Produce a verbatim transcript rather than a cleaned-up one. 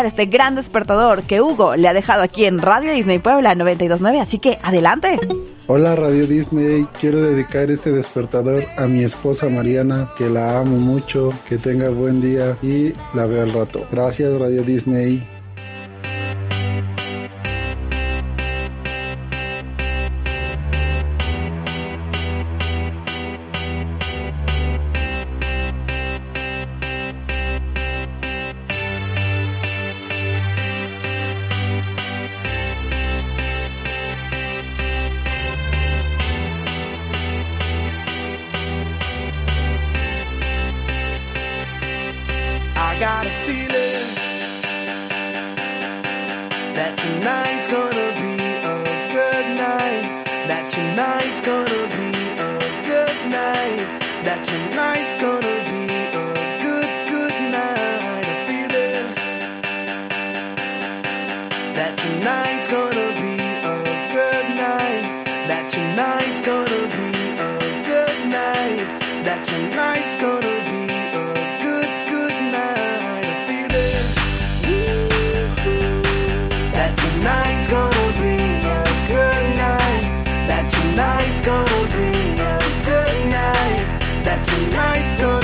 este gran despertador que Hugo le ha dejado aquí en Radio Disney Puebla noventa y dos punto nueve, así que adelante. Hola Radio Disney, quiero dedicar este despertador a mi esposa Mariana, que la amo mucho, que tenga buen día y la veo al rato. Gracias Radio Disney. I got a feeling that tonight's gonna be a good night. That tonight's gonna be a good night. That tonight's gonna be a good, good night. I feel it. That tonight's gonna be a good night. That tonight's gonna be a good night. That tonight's gonna be tonight's gonna be a good night. That tonight's gonna be a good night. That tonight's gonna